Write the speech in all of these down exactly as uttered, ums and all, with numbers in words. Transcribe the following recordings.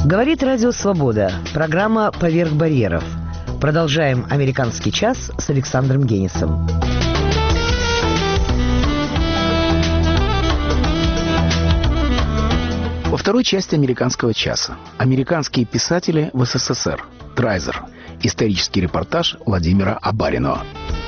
Говорит Радио Свобода. Программа «Поверх барьеров». Продолжаем «Американский час» с Александром Генисом. Во второй части «Американского часа» американские писатели в СССР. Драйзер. Исторический репортаж Владимира Абаринова.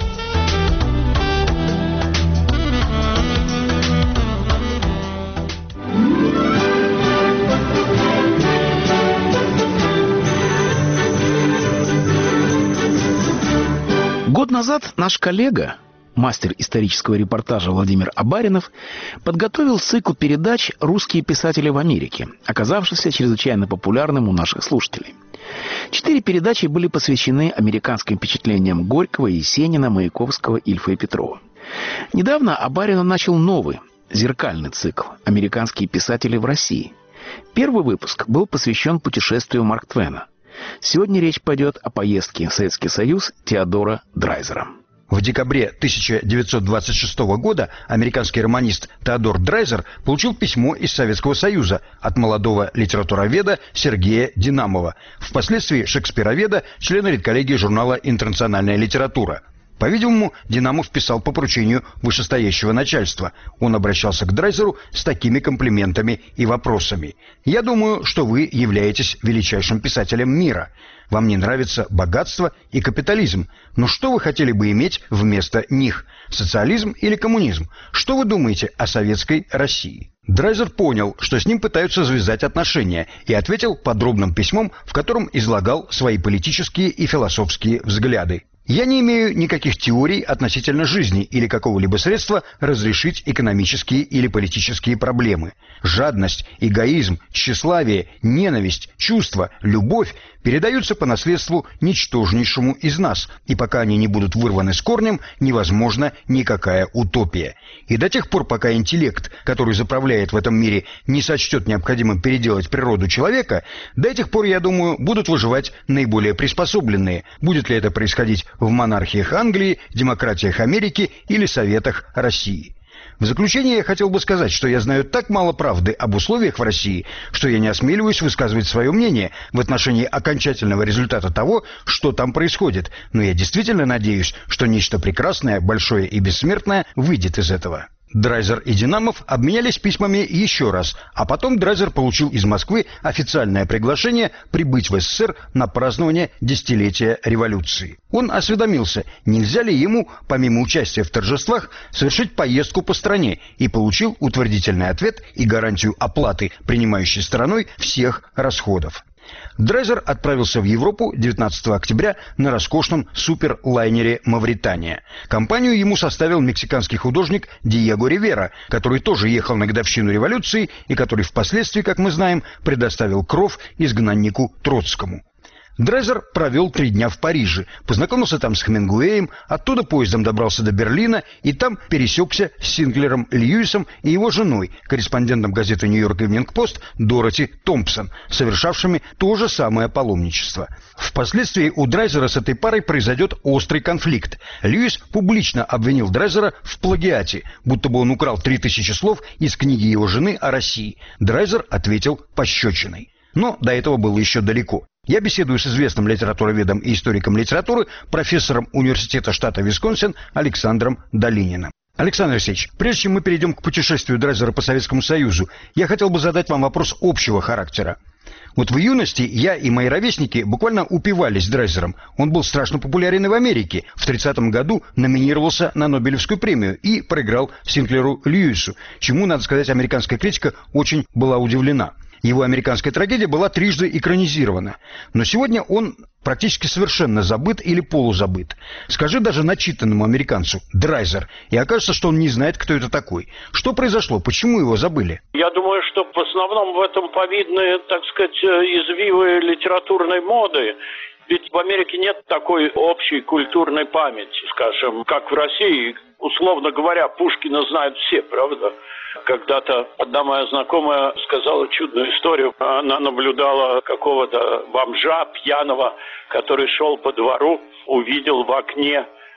Год назад наш коллега, мастер исторического репортажа Владимир Абаринов, подготовил цикл передач «Русские писатели в Америке», оказавшийся чрезвычайно популярным у наших слушателей. Четыре передачи были посвящены американским впечатлениям Горького, Есенина, Маяковского, Ильфа и Петрова. Недавно Абаринов начал новый, зеркальный цикл «Американские писатели в России». Первый выпуск был посвящен путешествию Марка Твена. Сегодня речь пойдет о поездке в Советский Союз Теодора Драйзера. В декабре тысяча девятьсот двадцать шестого года американский романист Теодор Драйзер получил письмо из Советского Союза от молодого литературоведа Сергея Динамова, впоследствии шекспироведа, члена редколлегии журнала «Интернациональная литература». По-видимому, Динамов писал по поручению вышестоящего начальства. Он обращался к Драйзеру с такими комплиментами и вопросами. «Я думаю, что вы являетесь величайшим писателем мира. Вам не нравится богатство и капитализм. Но что вы хотели бы иметь вместо них? Социализм или коммунизм? Что вы думаете о советской России?» Драйзер понял, что с ним пытаются завязать отношения, и ответил подробным письмом, в котором излагал свои политические и философские взгляды. «Я не имею никаких теорий относительно жизни или какого-либо средства разрешить экономические или политические проблемы. Жадность, эгоизм, тщеславие, ненависть, чувства, любовь передаются по наследству ничтожнейшему из нас, и пока они не будут вырваны с корнем, невозможна никакая утопия. И до тех пор, пока интеллект, который заправляет в этом мире, не сочтет необходимым переделать природу человека, до этих пор, я думаю, будут выживать наиболее приспособленные. Будет ли это происходить в монархиях Англии, демократиях Америки или Советах России. В заключение я хотел бы сказать, что я знаю так мало правды об условиях в России, что я не осмеливаюсь высказывать свое мнение в отношении окончательного результата того, что там происходит, но я действительно надеюсь, что нечто прекрасное, большое и бессмертное выйдет из этого». Драйзер и Динамов обменялись письмами еще раз, а потом Драйзер получил из Москвы официальное приглашение прибыть в СССР на празднование десятилетия революции. Он осведомился, нельзя ли ему, помимо участия в торжествах, совершить поездку по стране, и получил утвердительный ответ и гарантию оплаты принимающей стороной всех расходов. Драйзер отправился в Европу девятнадцатого октября на роскошном суперлайнере «Мавритания». Компанию ему составил мексиканский художник Диего Ривера, который тоже ехал на годовщину революции и который впоследствии, как мы знаем, предоставил кров изгнаннику Троцкому. Драйзер провел три дня в Париже, познакомился там с Хемингуэем, оттуда поездом добрался до Берлина и там пересекся с Синклером Льюисом и его женой, корреспондентом газеты «Нью-Йорк Ивнинг Пост» Дороти Томпсон, совершавшими то же самое паломничество. Впоследствии у Драйзера с этой парой произойдет острый конфликт. Льюис публично обвинил Драйзера в плагиате, будто бы он украл три тысячи слов из книги его жены о России. Драйзер ответил пощечиной. Но до этого было еще далеко. Я беседую с известным литературоведом и историком литературы, профессором университета штата Висконсин Александром Долининым. Александр Алексеевич, прежде чем мы перейдем к путешествию Драйзера по Советскому Союзу, я хотел бы задать вам вопрос общего характера. Вот в юности я и мои ровесники буквально упивались Драйзером. Он был страшно популярен и в Америке. В тридцатом году номинировался на Нобелевскую премию и проиграл Синклеру Льюису, чему, надо сказать, американская критика очень была удивлена. Его американская трагедия была трижды экранизирована. Но сегодня он практически совершенно забыт или полузабыт. Скажи даже начитанному американцу «Драйзер», и окажется, что он не знает, кто это такой. Что произошло? Почему его забыли? Я думаю, что в основном в этом повидны, так сказать, извивы литературной моды. Ведь в Америке нет такой общей культурной памяти, скажем, как в России. Условно говоря, Пушкина знают все, правда? Когда-то одна моя знакомая сказала чудную историю. Она наблюдала какого-то бомжа пьяного, который шел по двору, увидел в окне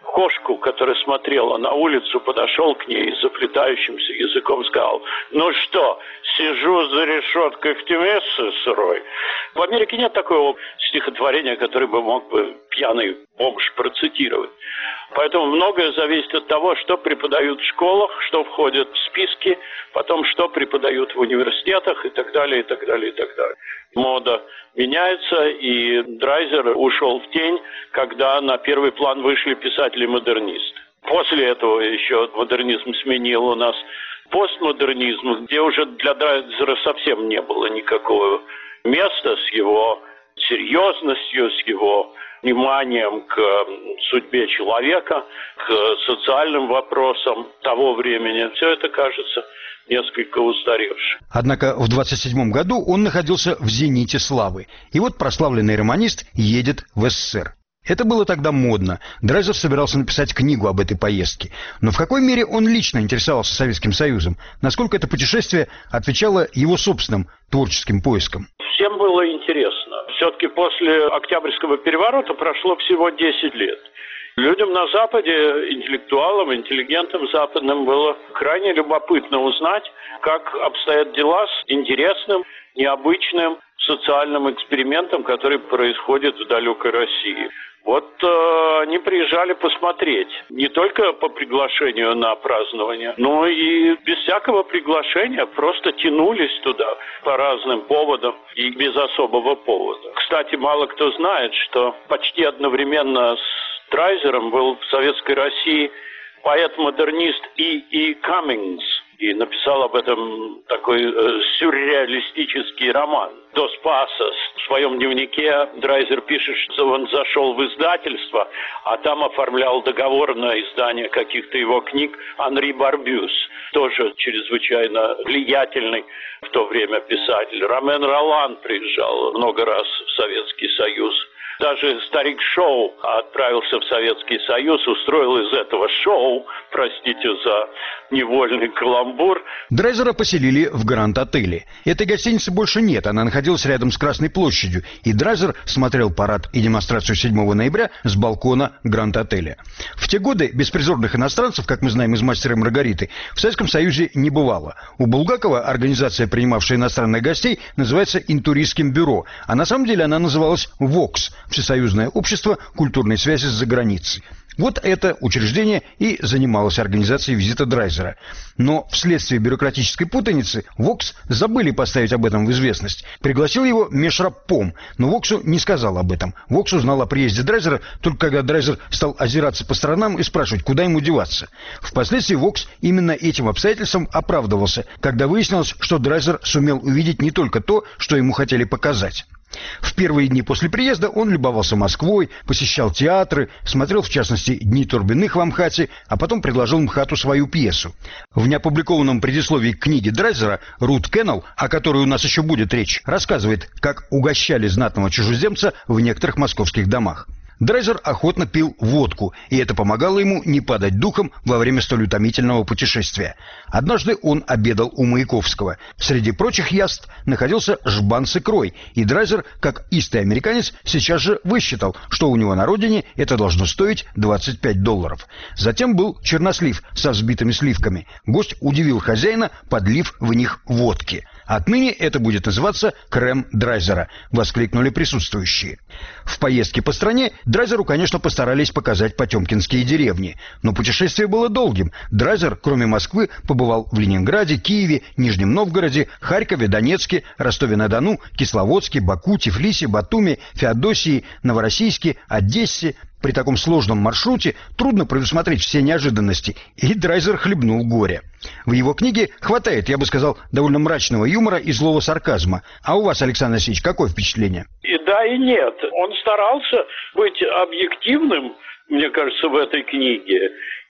кошку, которая смотрела на улицу, подошел к ней и заплетающимся языком сказал: «Ну что, сижу за решеткой в темнице сырой». В Америке нет такого стихотворения, которое бы мог бы пьяный бомж процитировать. Поэтому многое зависит от того, что преподают в школах, что входит в списки, потом что преподают в университетах и так далее, и так далее, и так далее. Мода меняется, и Драйзер ушел в тень, когда на первый план вышли писатели-модернисты. После этого еще модернизм сменил у нас постмодернизм, где уже для Драйзера совсем не было никакого места с его серьезностью, с его вниманием к судьбе человека, к социальным вопросам того времени. Все это кажется несколько устаревшим. Однако в двадцать седьмом году он находился в зените славы. И вот прославленный романист едет в СССР. Это было тогда модно. Драйзер собирался написать книгу об этой поездке. Но в какой мере он лично интересовался Советским Союзом? Насколько это путешествие отвечало его собственным творческим поискам? Всем было интересно. Все-таки после Октябрьского переворота прошло всего десять лет. Людям на Западе, интеллектуалам, интеллигентам западным, было крайне любопытно узнать, как обстоят дела с интересным, необычным социальным экспериментом, который происходит в далекой России. Вот э, они приезжали посмотреть, не только по приглашению на празднование, но и без всякого приглашения просто тянулись туда по разным поводам и без особого повода. Кстати, мало кто знает, что почти одновременно с Драйзером был в Советской России поэт-модернист И. И. Каммингс, и написал об этом такой э, сюрреалистический роман «Дос Пасос». В своем дневнике Драйзер пишет, что он зашел в издательство, а там оформлял договор на издание каких-то его книг Анри Барбюс, тоже чрезвычайно влиятельный в то время писатель. Ромен Ролан приезжал много раз в Советский Союз. Даже старик Шоу отправился в Советский Союз, устроил из этого шоу, простите за невольный каламбур. Драйзера поселили в Гранд-отеле. Этой гостиницы больше нет, она находилась рядом с Красной площадью, и Драйзер смотрел парад и демонстрацию седьмого ноября с балкона Гранд-отеля. В те годы беспризорных иностранцев, как мы знаем из «Мастера и Маргариты», в Советском Союзе не бывало. У Булгакова организация, принимавшая иностранных гостей, называется «Интуристским бюро», а на самом деле она называлась «ВОКС» – Всесоюзное общество культурной связи с заграницей. Вот это учреждение и занималось организацией визита Драйзера. Но вследствие бюрократической путаницы ВОКС забыли поставить об этом в известность. Пригласил его Мешраппом, но ВОКСу не сказал об этом. ВОКС узнал о приезде Драйзера только когда Драйзер стал озираться по сторонам и спрашивать, куда ему деваться. Впоследствии ВОКС именно этим обстоятельством оправдывался, когда выяснилось, что Драйзер сумел увидеть не только то, что ему хотели показать. В первые дни после приезда он любовался Москвой, посещал театры, смотрел в частности «Дни Турбиных» в Амхате, а потом предложил МХАТу свою пьесу. В неопубликованном предисловии к книге Драйзера Рут Кеннелл, о которой у нас еще будет речь, рассказывает, как угощали знатного чужеземца в некоторых московских домах. Драйзер охотно пил водку, и это помогало ему не падать духом во время столь утомительного путешествия. Однажды он обедал у Маяковского. Среди прочих яств находился жбан с икрой, и Драйзер, как истый американец, сейчас же высчитал, что у него на родине это должно стоить двадцать пять долларов. Затем был чернослив со взбитыми сливками. Гость удивил хозяина, подлив в них водки. «Отныне это будет называться крем Драйзера», — воскликнули присутствующие. В поездке по стране Драйзеру, конечно, постарались показать потемкинские деревни. Но путешествие было долгим. Драйзер, кроме Москвы, побывал в Ленинграде, Киеве, Нижнем Новгороде, Харькове, Донецке, Ростове-на-Дону, Кисловодске, Баку, Тифлисе, Батуми, Феодосии, Новороссийске, Одессе. При таком сложном маршруте трудно предусмотреть все неожиданности, и Драйзер хлебнул горе. В его книге хватает, я бы сказал, довольно мрачного юмора и злого сарказма. А у вас, Александр Васильевич, какое впечатление? И да, и нет. Он старался быть объективным, мне кажется, в этой книге.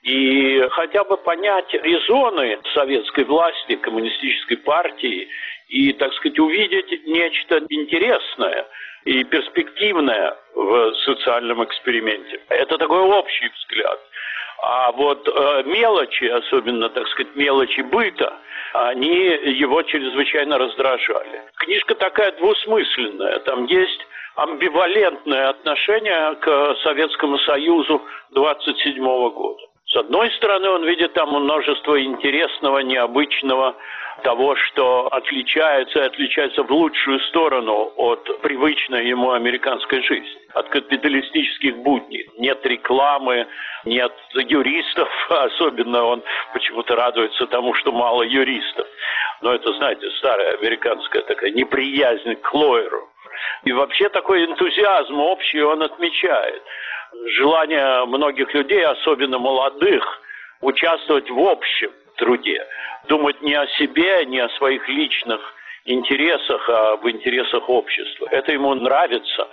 И хотя бы понять резоны советской власти, коммунистической партии, и, так сказать, увидеть нечто интересное и перспективное в социальном эксперименте. Это такой общий взгляд. А вот э, мелочи, особенно, так сказать, мелочи быта, они его чрезвычайно раздражали. Книжка такая двусмысленная. Там есть амбивалентное отношение к Советскому Союзу двадцать седьмого года. С одной стороны, он видит там множество интересного, необычного, того, что отличается и отличается в лучшую сторону от привычной ему американской жизни, от капиталистических будней. Нет рекламы, нет юристов, особенно он почему-то радуется тому, что мало юристов. Но это, знаете, старая американская такая неприязнь к лоеру. И вообще такой энтузиазм общий он отмечает. Желание многих людей, особенно молодых, участвовать в общем труде. Думать не о себе, не о своих личных интересах, а в интересах общества. Это ему нравится,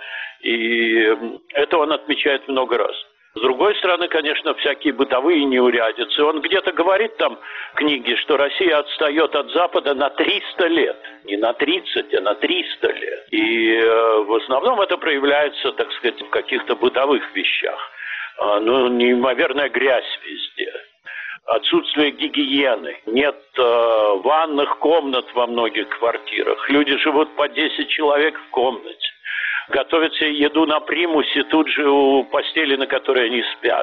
и это он отмечает много раз. С другой стороны, конечно, всякие бытовые неурядицы. Он где-то говорит там в книге, что Россия отстает от Запада на триста лет. Не на тридцать, а на триста лет. И э, в основном это проявляется, так сказать, в каких-то бытовых вещах. Э, ну, неимоверная грязь везде. Отсутствие гигиены. Нет э, ванных комнат во многих квартирах. Люди живут по десять человек в комнате. Готовят себе еду на примусе тут же у постели, на которой они спят.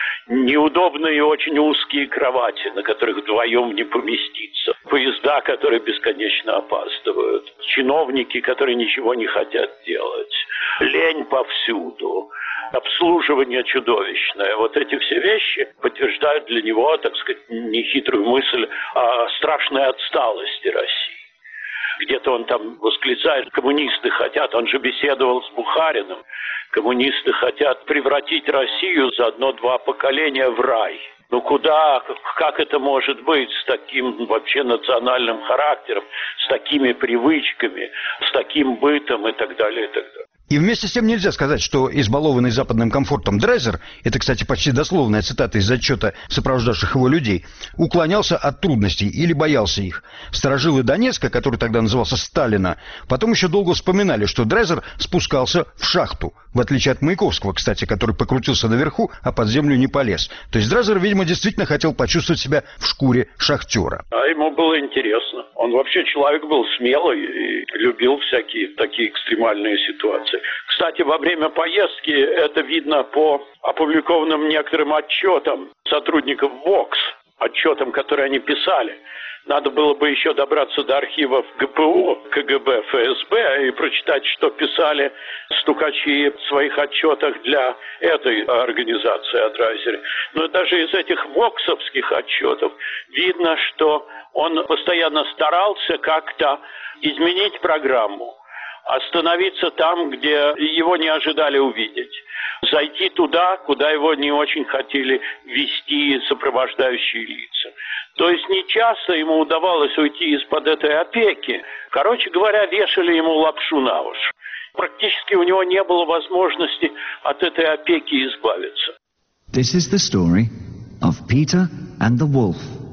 Неудобные и очень узкие кровати, на которых вдвоем не поместиться. Поезда, которые бесконечно опаздывают. Чиновники, которые ничего не хотят делать. Лень повсюду. Обслуживание чудовищное. Вот эти все вещи подтверждают для него, так сказать, нехитрую мысль о страшной отсталости России. Где-то он там восклицает, коммунисты хотят, он же беседовал с Бухариным, коммунисты хотят превратить Россию за одно-два поколения в рай. Ну куда, как это может быть с таким вообще национальным характером, с такими привычками, с таким бытом и так далее, и так далее. И вместе с тем нельзя сказать, что избалованный западным комфортом Драйзер, это, кстати, почти дословная цитата из отчета сопровождавших его людей, уклонялся от трудностей или боялся их. Старожилы Донецка, который тогда назывался Сталина, потом еще долго вспоминали, что Драйзер спускался в шахту, в отличие от Маяковского, кстати, который покрутился наверху, а под землю не полез. То есть Драйзер, видимо, действительно хотел почувствовать себя в шкуре шахтера. А ему было интересно. Он вообще человек был смелый и любил всякие такие экстремальные ситуации. Кстати, во время поездки это видно по опубликованным некоторым отчетам сотрудников ВОКС, отчетам, которые они писали. Надо было бы еще добраться до архивов ГПУ, КГБ, ФСБ и прочитать, что писали стукачи в своих отчетах для этой организации о Драйзере. Но даже из этих воксовских отчетов видно, что он постоянно старался как-то изменить программу, остановиться там, где его не ожидали увидеть, зайти туда, куда его не очень хотели вести сопровождающие лица. То есть нечасто ему удавалось уйти из-под этой опеки. Короче говоря, вешали ему лапшу на уши. Практически у него не было возможности от этой опеки избавиться. This is the story of Peter and the Wolf.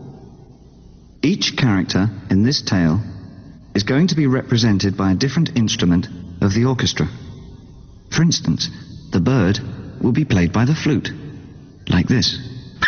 Each character in this tale is going to be represented by a different instrument of the orchestra. For instance, the bird will be played by the flute, like this.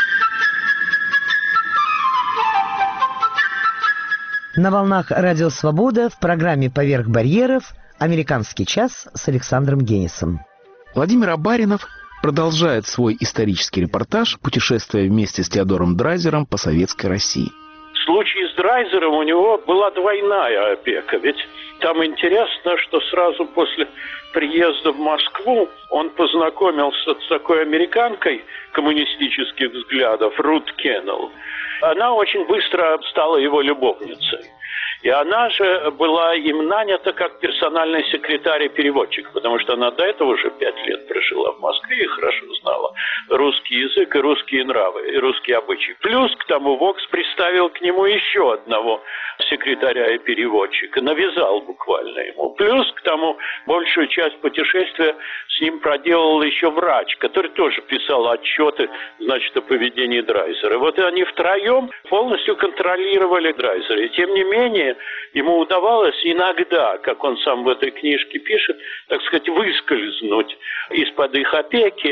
На волнах Радио Свобода в программе «Поверх барьеров» «Американский час» с Александром Генисом. Владимир Абаринов продолжает свой исторический репортаж, путешествуя вместе с Теодором Драйзером по советской России. В случае с Драйзером у него была двойная опека. Ведь там интересно, что сразу после приезда в Москву он познакомился с такой американкой коммунистических взглядов Рут Кеннелл. Она очень быстро стала его любовницей. И она же была им нанята как персональный секретарь и переводчик, потому что она до этого уже пять лет прожила в Москве и хорошо знала русский язык и русские нравы, и русские обычаи. Плюс к тому ВОКС приставил к нему еще одного секретаря и переводчика, навязал буквально ему. Плюс к тому большую часть путешествия с ним проделал еще врач, который тоже писал отчеты, значит, о поведении Драйзера. Вот они втроем полностью контролировали Драйзера. И тем не менее, ему удавалось иногда, как он сам в этой книжке пишет, так сказать, выскользнуть из-под их опеки,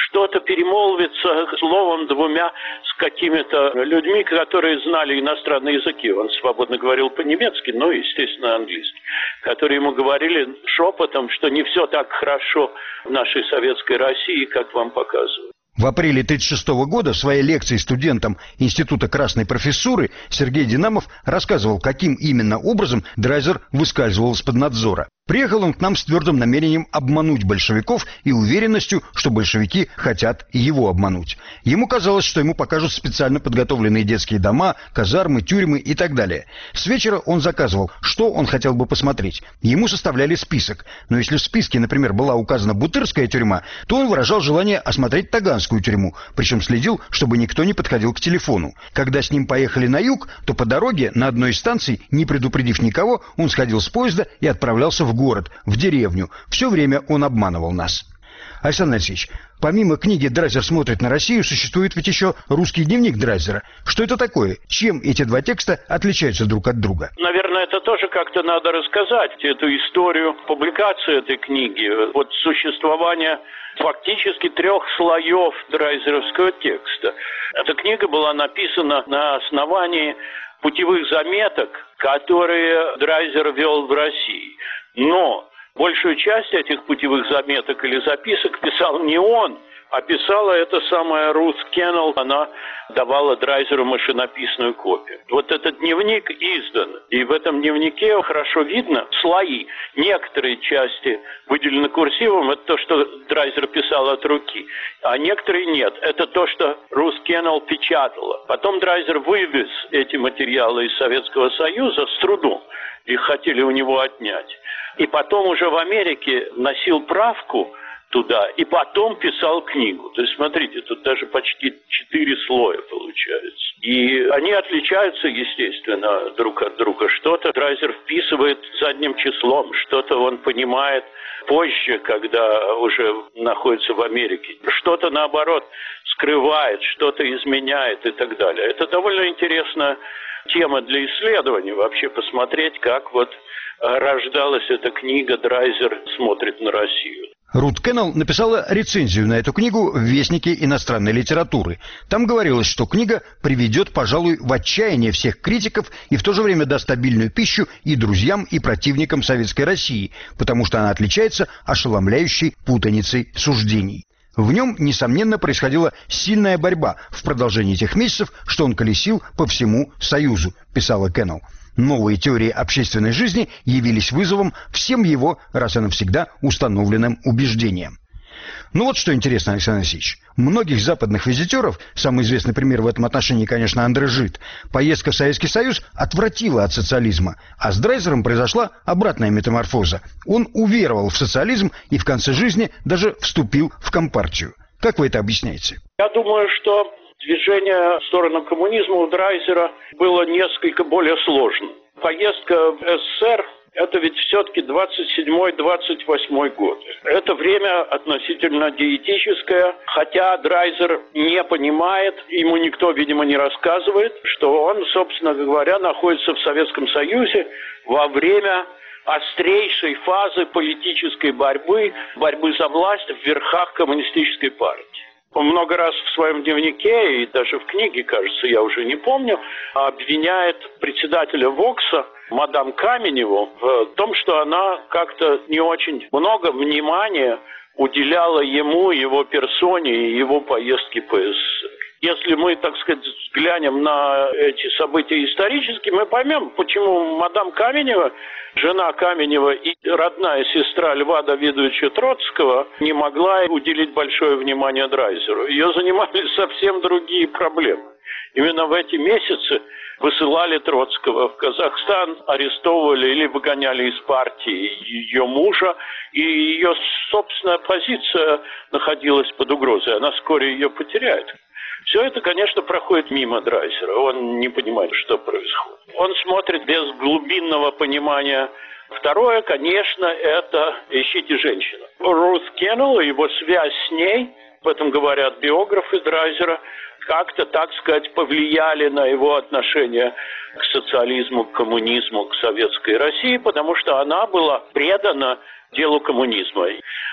что-то перемолвиться словом двумя с какими-то людьми, которые знали иностранные языки. Он свободно говорил по-немецки, но, естественно, английский. Которые ему говорили шепотом, что не все так хорошо в нашей советской России, как вам показывают. В апреле тысяча девятьсот тридцать шестого года в своей лекции студентам Института Красной Профессуры Сергей Динамов рассказывал, каким именно образом Драйзер выскальзывал из-под надзора. Приехал он к нам с твердым намерением обмануть большевиков и уверенностью, что большевики хотят его обмануть. Ему казалось, что ему покажут специально подготовленные детские дома, казармы, тюрьмы и так далее. С вечера он заказывал, что он хотел бы посмотреть. Ему составляли список. Но если в списке, например, была указана Бутырская тюрьма, то он выражал желание осмотреть Таганскую тюрьму, причем следил, чтобы никто не подходил к телефону. Когда с ним поехали на юг, то по дороге на одной из станций, не предупредив никого, он сходил с поезда и отправлялся в город, в деревню. Все время он обманывал нас. Александр Алексеевич, помимо книги «Драйзер смотрит на Россию», существует ведь еще русский дневник Драйзера. Что это такое? Чем эти два текста отличаются друг от друга? Наверное, это тоже как-то надо рассказать, эту историю публикации этой книги. Вот существование фактически трех слоев драйзеровского текста. Эта книга была написана на основании путевых заметок, которые Драйзер вел в России. Но большую часть этих путевых заметок или записок писал не он, а писала эта самая Рут Кеннелл. Она давала Драйзеру машинописную копию. Вот этот дневник издан, и в этом дневнике хорошо видно слои. Некоторые части выделены курсивом, это то, что Драйзер писал от руки, а некоторые нет. Это то, что Рут Кеннелл печатала. Потом Драйзер вывез эти материалы из Советского Союза с трудом. Их хотели у него отнять. И потом уже в Америке носил правку туда, и потом писал книгу. То есть, смотрите, тут даже почти четыре слоя получается. И они отличаются, естественно, друг от друга. Что-то Драйзер вписывает задним числом, что-то он понимает позже, когда уже находится в Америке. Что-то, наоборот, скрывает, что-то изменяет и так далее. Это довольно интересная тема для исследования, вообще посмотреть, как вот рождалась эта книга «Драйзер смотрит на Россию». Рут Кеннелл написала рецензию на эту книгу в Вестнике иностранной литературы. Там говорилось, что книга приведет, пожалуй, в отчаяние всех критиков и в то же время даст обильную пищу и друзьям, и противникам Советской России, потому что она отличается ошеломляющей путаницей суждений. В нем, несомненно, происходила сильная борьба в продолжении тех месяцев, что он колесил по всему Союзу, писала Кеннелл. Новые теории общественной жизни явились вызовом всем его раз и навсегда установленным убеждениям. Ну вот что интересно, Александр Алексеевич. Многих западных визитеров, самый известный пример в этом отношении, конечно, Андре Жид, поездка в Советский Союз отвратила от социализма, а с Драйзером произошла обратная метаморфоза. Он уверовал в социализм и в конце жизни даже вступил в Компартию. Как вы это объясняете? Я думаю, что движение в сторону коммунизма у Драйзера было несколько более сложным. Поездка в СССР – это ведь все-таки двадцать седьмой — двадцать восьмой год. Это время относительно диетическое, хотя Драйзер не понимает, ему никто, видимо, не рассказывает, что он, собственно говоря, находится в Советском Союзе во время острейшей фазы политической борьбы, борьбы за власть в верхах коммунистической партии. Он много раз в своем дневнике и даже в книге, кажется, я уже не помню, обвиняет председателя ВОКСа, мадам Каменеву, в том, что она как-то не очень много внимания уделяла ему, его персоне и его поездке по СССР. Если мы, так сказать, взглянем на эти события исторически, мы поймем, почему мадам Каменева, жена Каменева и родная сестра Льва Давидовича Троцкого не могла уделить большое внимание Драйзеру. Ее занимали совсем другие проблемы. Именно в эти месяцы высылали Троцкого в Казахстан, арестовывали или выгоняли из партии ее мужа, и ее собственная позиция находилась под угрозой. Она вскоре ее потеряет. Все это, конечно, проходит мимо Драйзера. Он не понимает, что происходит. Он смотрит без глубинного понимания. Второе, конечно, это «Ищите женщину». Рут Кеннелл и его связь с ней, об этом говорят биографы Драйзера, как-то, так сказать, повлияли на его отношение к социализму, к коммунизму, к советской России, потому что она была предана делу коммунизма.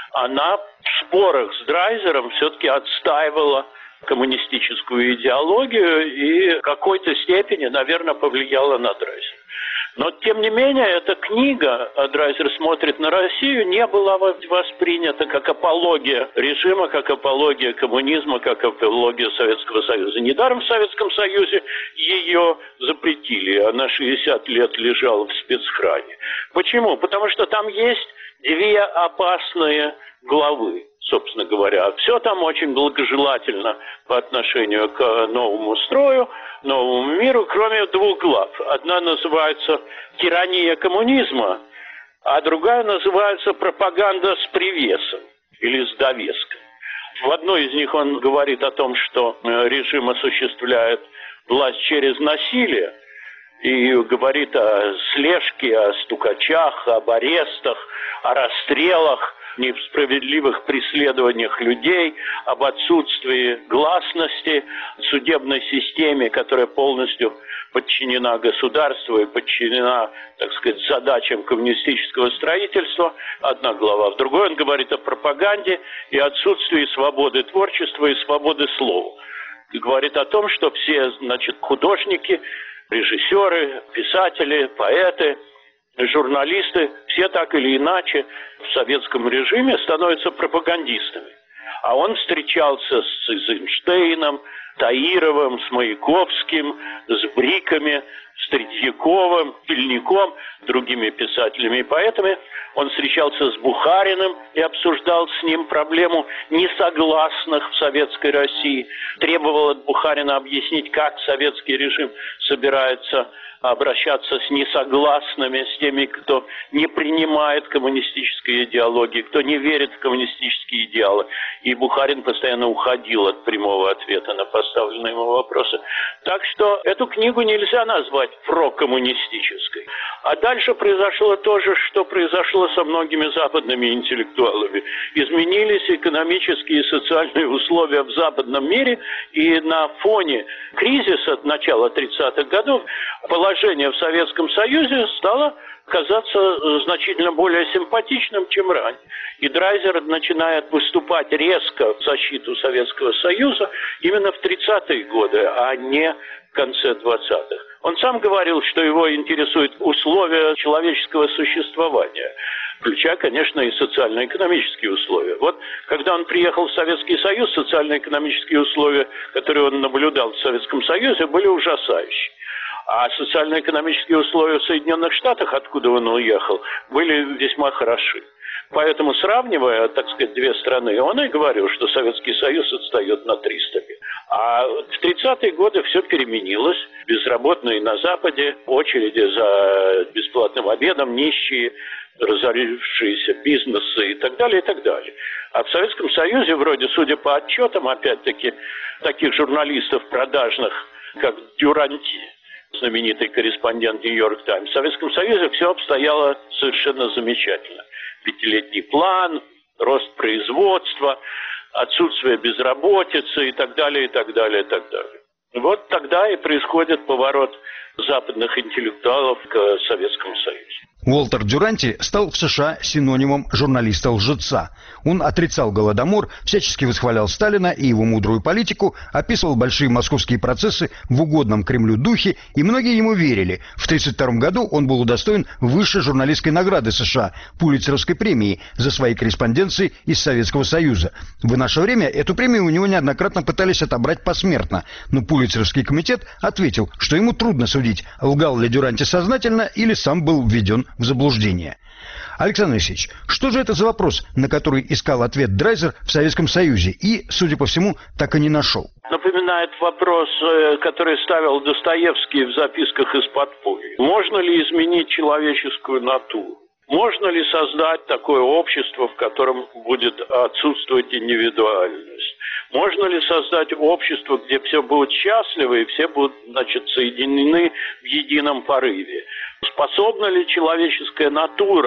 она в спорах с Драйзером все-таки отстаивала коммунистическую идеологию и в какой-то степени, наверное, повлияла на Драйзера. Но, тем не менее, эта книга «Драйзер смотрит на Россию» не была воспринята как апология режима, как апология коммунизма, как апология Советского Союза. Недаром в Советском Союзе ее запретили. Она шестьдесят лет лежала в спецхране. Почему? Потому что там есть две опасные главы. Собственно говоря, все там очень благожелательно по отношению к новому строю, новому миру, кроме двух глав. Одна называется «Тирания коммунизма», а другая называется «Пропаганда с привесом» или с довеском. В одной из них он говорит о том, что режим осуществляет власть через насилие, и говорит о слежке, о стукачах, об арестах, о расстрелах, несправедливых преследованиях людей, об отсутствии гласности в судебной системе, которая полностью подчинена государству и подчинена, так сказать, задачам коммунистического строительства. Одна глава. В другой он говорит о пропаганде и отсутствии свободы творчества и свободы слова. И говорит о том, что все, значит, художники, режиссеры, писатели, поэты, журналисты, все так или иначе в советском режиме становятся пропагандистами. А он встречался с Эйзенштейном, Таировым, с Маяковским, с Бриками, с Третьяковым, Пельником, другими писателями и поэтами. Он встречался с Бухариным и обсуждал с ним проблему несогласных в советской России. Требовал от Бухарина объяснить, как советский режим собирается обращаться с несогласными, с теми, кто не принимает коммунистической идеологии, кто не верит в коммунистические идеалы. И Бухарин постоянно уходил от прямого ответа на поставленные ему вопросы. Так что эту книгу нельзя назвать прокоммунистической. А дальше произошло то же, что произошло со многими западными интеллектуалами. Изменились экономические и социальные условия в западном мире, и на фоне кризиса начала тридцатых годов положение в Советском Союзе стало казаться значительно более симпатичным, чем ранее. И Драйзер начинает выступать резко в защиту Советского Союза именно в тридцатые годы, а не в конце двадцатых. Он сам говорил, что его интересуют условия человеческого существования, включая, конечно, и социально-экономические условия. Вот, когда он приехал в Советский Союз, социально-экономические условия, которые он наблюдал в Советском Союзе, были ужасающие. А социально-экономические условия в Соединенных Штатах, откуда он уехал, были весьма хороши. Поэтому, сравнивая, так сказать, две страны, он и говорил, что Советский Союз отстает на триста лет. А в тридцатые годы все переменилось. Безработные на Западе, очереди за бесплатным обедом, нищие, разорившиеся бизнесы и так далее, и так далее. А в Советском Союзе, вроде, судя по отчетам, опять-таки, таких журналистов продажных, как Дюранти, знаменитый корреспондент «Нью-Йорк Таймс», в Советском Союзе все обстояло совершенно замечательно. Пятилетний план, рост производства, отсутствие безработицы и так далее, и так далее, и так далее. Вот тогда и происходит поворот западных интеллектуалов к Советскому Союзу. Уолтер Дюранти стал в США синонимом журналиста-лжеца. Он отрицал Голодомор, всячески восхвалял Сталина и его мудрую политику, описывал большие московские процессы в угодном Кремлю духе, и многие ему верили. В тысяча девятьсот тридцать втором году он был удостоен высшей журналистской награды США – Пулитцеровской премии за свои корреспонденции из Советского Союза. В наше время эту премию у него неоднократно пытались отобрать посмертно, но Пулитцеровский комитет ответил, что ему трудно судить, лгал ли Дюранти сознательно или сам был введен в заблуждение. Александр Алексеевич, что же это за вопрос, на который искал ответ Драйзер в Советском Союзе и, судя по всему, так и не нашел? Напоминает вопрос, который ставил Достоевский в записках из подполья. Можно ли изменить человеческую натуру? Можно ли создать такое общество, в котором будет отсутствовать индивидуальность? Можно ли создать общество, где все будут счастливы и все будут, значит, соединены в едином порыве? Способна ли человеческая натура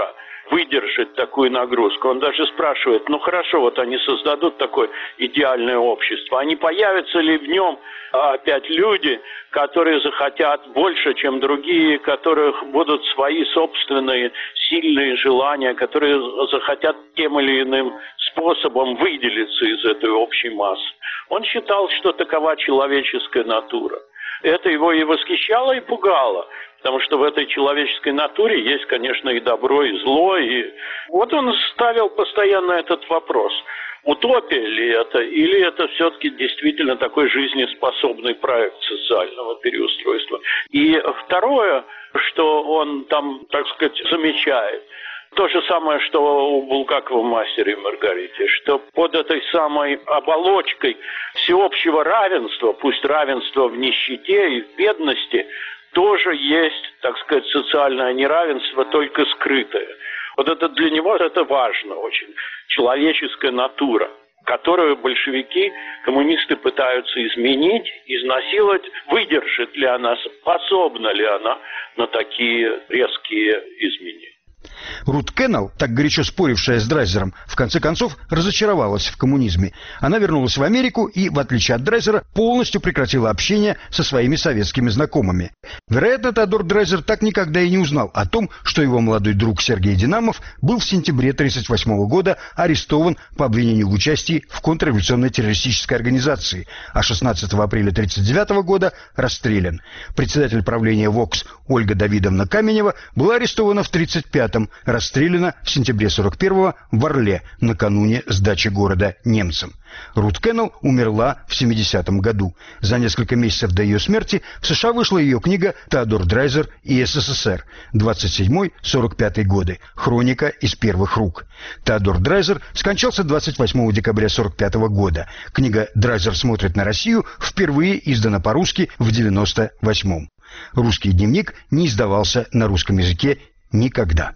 выдержать такую нагрузку. Он даже спрашивает, ну хорошо, вот они создадут такое идеальное общество, а не появятся ли в нем опять люди, которые захотят больше, чем другие, у которых будут свои собственные сильные желания, которые захотят тем или иным способом выделиться из этой общей массы. Он считал, что такова человеческая натура. Это его и восхищало, и пугало, потому что в этой человеческой натуре есть, конечно, и добро, и зло. И вот он ставил постоянно этот вопрос. Утопия ли это, или это все-таки действительно такой жизнеспособный проект социального переустройства? И второе, что он там, так сказать, замечает, то же самое, что у Булгакова в «Мастере и Маргарите», что под этой самой оболочкой всеобщего равенства, пусть равенство в нищете и в бедности, тоже есть, так сказать, социальное неравенство, только скрытое. Вот это для него это важно очень. Человеческая натура, которую большевики, коммунисты пытаются изменить, изнасиловать. Выдержит ли она, способна ли она на такие резкие изменения? Рут Кеннелл, так горячо спорившая с Драйзером, в конце концов разочаровалась в коммунизме. Она вернулась в Америку и, в отличие от Драйзера, полностью прекратила общение со своими советскими знакомыми. Вероятно, Теодор Драйзер так никогда и не узнал о том, что его молодой друг Сергей Динамов был в сентябре тысяча девятьсот тридцать восьмого года арестован по обвинению в участии в контрреволюционной террористической организации, а шестнадцатого апреля тысяча девятьсот тридцать девятого года расстрелян. Председатель правления ВОКС Ольга Давидовна Каменева была арестована в тридцать пятом, расстреляна в сентябре сорок первого в Орле, накануне сдачи города немцам. Рут Кеннелл умерла в семидесятом году. За несколько месяцев до ее смерти в США вышла ее книга «Теодор Драйзер и СССР. двадцать седьмой — сорок пятый годы. Хроника из первых рук». Теодор Драйзер скончался двадцать восьмого декабря сорок пятого года. Книга «Драйзер смотрит на Россию» впервые издана по-русски в девяносто восьмом. Русский дневник не издавался на русском языке никогда.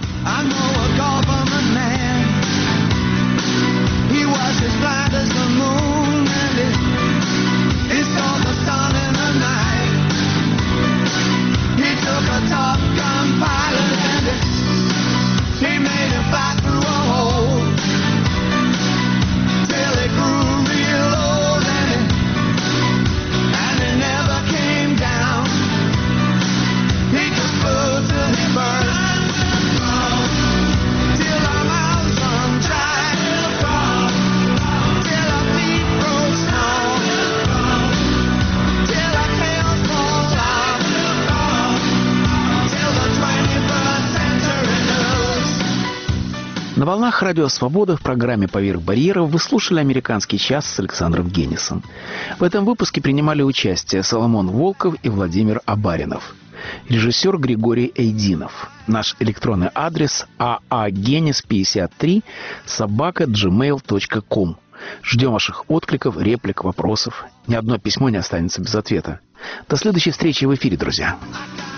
На волнах Радио Свобода в программе «Поверх барьеров» вы слушали «Американский час» с Александром Генисом. В этом выпуске принимали участие Соломон Волков и Владимир Абаринов. Режиссер Григорий Эйдинов. Наш электронный адрес аагенис пятьдесят три собака джи мейл точка ком. Ждем ваших откликов, реплик, вопросов. Ни одно письмо не останется без ответа. До следующей встречи в эфире, друзья.